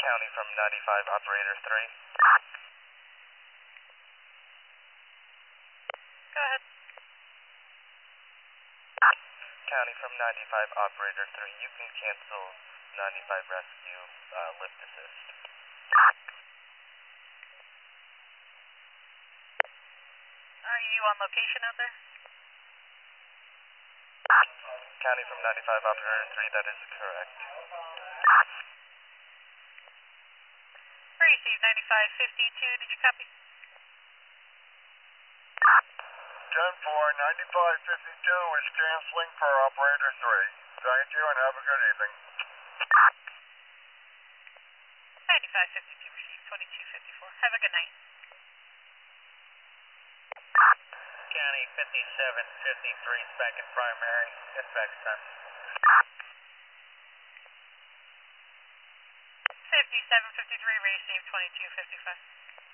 County from 95, operator 3. Go ahead. County from 95, operator 3. You can cancel 95 rescue lift assist. Are you on location out there? County from 95, operator 3, that is correct. Receive 9552, did you copy? 10-4, 9552 is canceling for operator 3. Thank you and have a good evening. 9552, receive 2254. Have a good night. County 5753, second primary, dispatch time. 5753, receive 2255.